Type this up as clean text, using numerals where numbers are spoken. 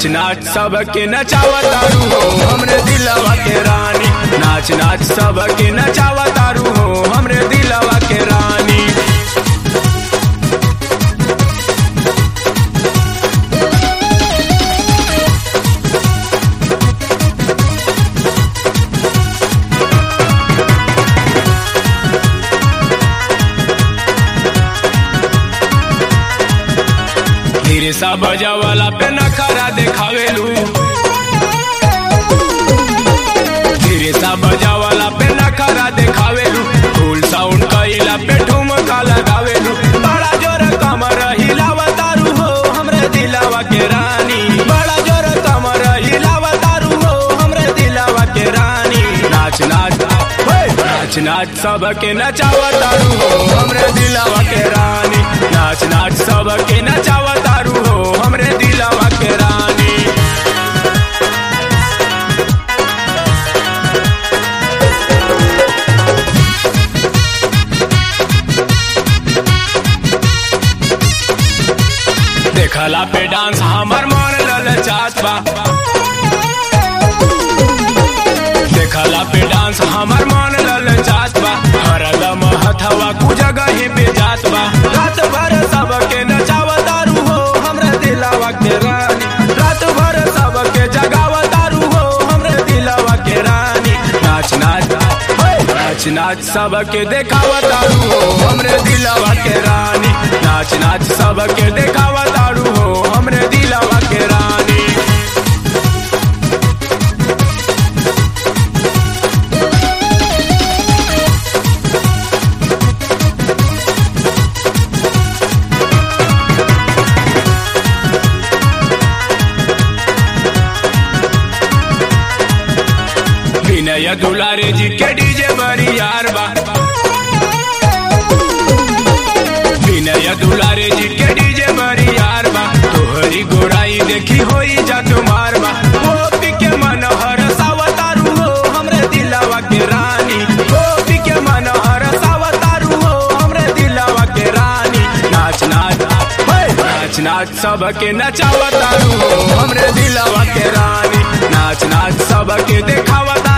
नाच नाच सबके नचावतारू हो हमरे दिलवा के रानी। नाच नाच सबके नचावतारू हो हमरे दिलवा के रानी। धीरे सा बजावाला पे नखरा देखावेलू। धीरे सा बजावाला पे नखरा देखावेलू। फुल साउंड कइला पे ठुमका लगावेलू। बड़ा जोर कमर हिलावतारू हो हमरे दिलवा के रानी। बड़ा जोर कमर हिलावतारू हो हमरे दिलवा के रानी। नाच नाच नाच नाच सबके नचावतारू हो हमरे दिलवा के रानी। नाच नाच सबके नचावतारू हो हमरे दिलवा के रानी। देखला पे डांस हमर मन ललचात बा। देखला पे डांस हमर मन ललचात बा। हरदम हथवा कु जगह पे जात बा। रात भर सबके नचावतारू हो हमरे दिलवा के रानी। रात भर सबके जगावतारू हो हमरे दिलवा के रानी। नाच नाच नाच नाच सबके देखावतारू हो हमरे दिलवा के रानी। नाच नाच सबके देखावतारू हो हमरे दिलवा के रानी। विनय दुलारे जी के डीजे बरियार बा। विनय दुलारे जी के डीजे बरियार बा। तोहरी गोराई देखी होई जा तुम्हार बा। गोपी के मन हरसावतारू हो हमरे दिलवा के रानी। गोपी के मन हरसावतारू हो हमरे दिलवा के रानी। नाच नाच नाच नाच सबके नचावतारू हो हमरे दिलवा के रानी। नाच नाच सबके देखावतारू